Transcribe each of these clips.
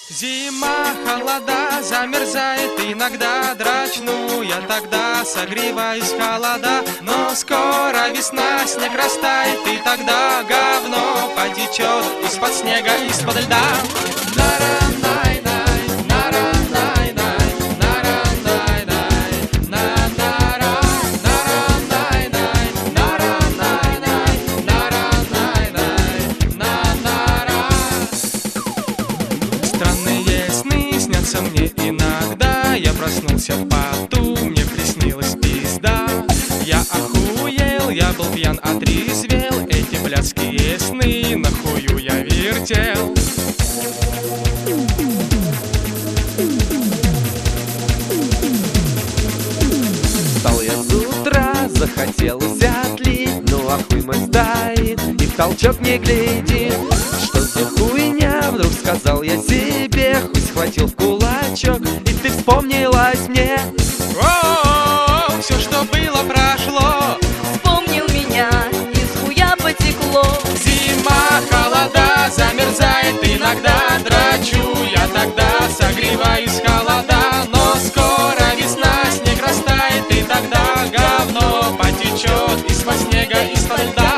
Зима, холода, замерзает иногда, драчну я тогда, согреваюсь холода. Но скоро весна, снег растает, и тогда говно потечет из-под снега, из-под льда. Странные сны снятся мне иногда. Я проснулся в поту, мне приснилась пизда. Я охуел, я был пьян, отрезвел. Эти блядские сны нахую я вертел. Встал я с утра, захотелось отлить. Ну а хуй мой стоит и в толчок не глядит. Что за хуйня, вдруг сказал я себе. Хуй схватил в кулачок, и ты вспомнилась мне. О-о-о, все, что было, прошло. Вспомнил меня, из хуя потекло. Зима, холода, замерзает иногда, драчу я тогда, согреваюсь холода. Но скоро весна, снег растает, и тогда говно потечет из-под снега, из-под льда.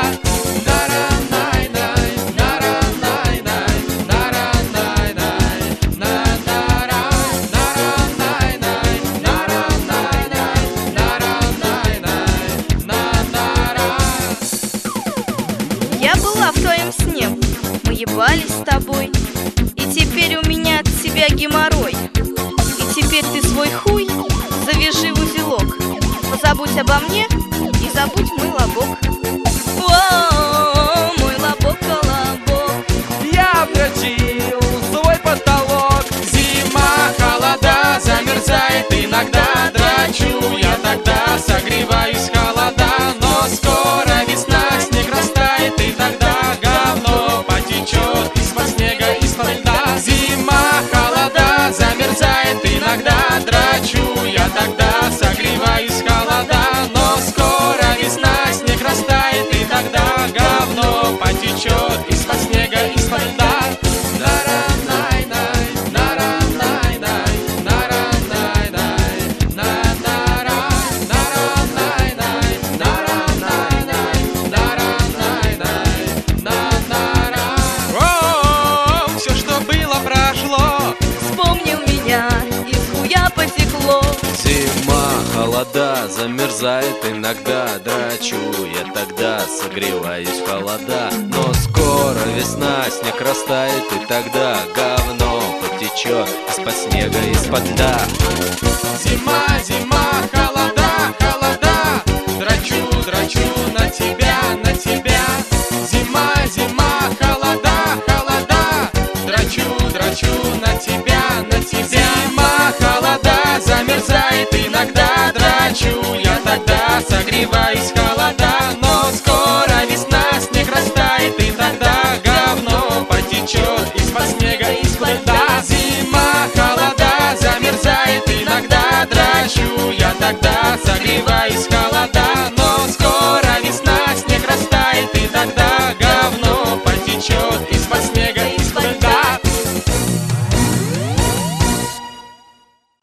Я была в твоем сне, мы ебались с тобой. И теперь у меня от тебя геморрой. И теперь ты свой хуй завяжи в узелок. Позабудь обо мне и забудь мой лобок. О, мой лобок-колобок. Я обрачил свой потолок. Зима, холода, замерзает иногда, драчу я тогда, согреваюсь холода. Но скоро весна, снег растает, и тогда говно потечет из-под снега, из-под льда. Зима, холода, замерзает иногда, драчу я тогда, согреваюсь холода. Но скоро весна, снег растает, и тогда говно потечет из-под снега, из-под льда. Все, что было, прошло. Вспомнил меня, из хуя потекло. Зима, холода, замерзает иногда, драчу я тогда, согреваюсь холода. Но скоро весна, снег растает, и тогда говно потечет из-под снега, из-под льда. Зима, зима, холода, холода, драчу, драчу на тебя, на тебя. Зима, зима, холода, холода, драчу, драчу на тебя, на тебя. Зима, холода, замерзает иногда, драчу я тогда, согреваюсь холода. Но скоро весна, снег растает, и тогда говно потечет из-под снега, из-под льда. Зима, холода, замерзает иногда, драчу я тогда, согреваюсь холода.